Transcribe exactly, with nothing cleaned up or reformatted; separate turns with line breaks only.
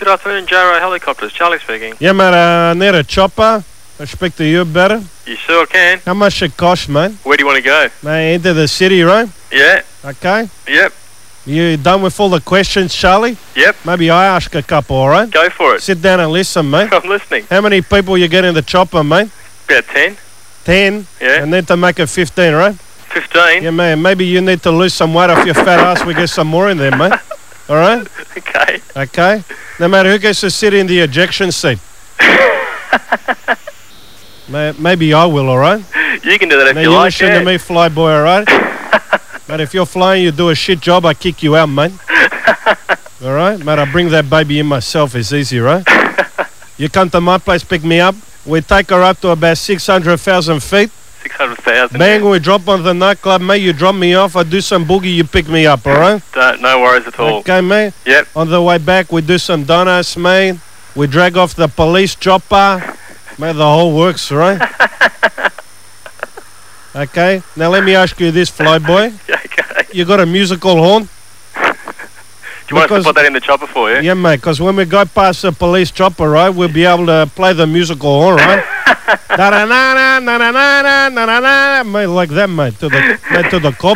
Good afternoon, J-Ro Helicopters. Charlie speaking.
Yeah, mate, uh, I need a chopper. I speak to you better.
You sure can.
How much it cost, mate?
Where do you want to go?
Mate, into the city, right?
Yeah.
Okay.
Yep.
You done with all the questions, Charlie?
Yep.
Maybe I ask a couple, all right?
Go for it.
Sit down and listen, mate.
I'm listening.
How many people you get in the chopper, mate?
About ten.
Ten?
Yeah.
I need to make it fifteen, right?
Fifteen.
Yeah, man, maybe you need to lose some weight off your fat ass. We get some more in there, mate. All right?
Okay.
Okay. No matter who gets to sit in the ejection seat. May- Maybe I will, all right?
You can do that if
Now
you
you
like.
listen
Yeah.
to me, fly boy, all right? But if you're flying, you do a shit job, I kick you out, mate. All right? Mate, I bring that baby in myself. It's easy, right? You come to my place, pick me up. We take her up to about six hundred thousand feet.
Six hundred thousand.
Bang, we drop on the nightclub, mate. You drop me off. I do some boogie, you pick me up, all right?
Don't, no worries at all.
Okay, mate?
Yep.
On the way back, we do some donuts, mate. We drag off the police chopper. Mate, the whole works, right? Okay? Now let me ask you this, flyboy.
Okay.
You got a musical horn?
Do you want us
Because-
to put that in the chopper for you?
Yeah, mate, because when we go past the police chopper, right, we'll be able to play the musical horn, right? Da-da-na-na, na-na-na-na, na-na-na, mate, like that, mate, to the, mate, to the cop.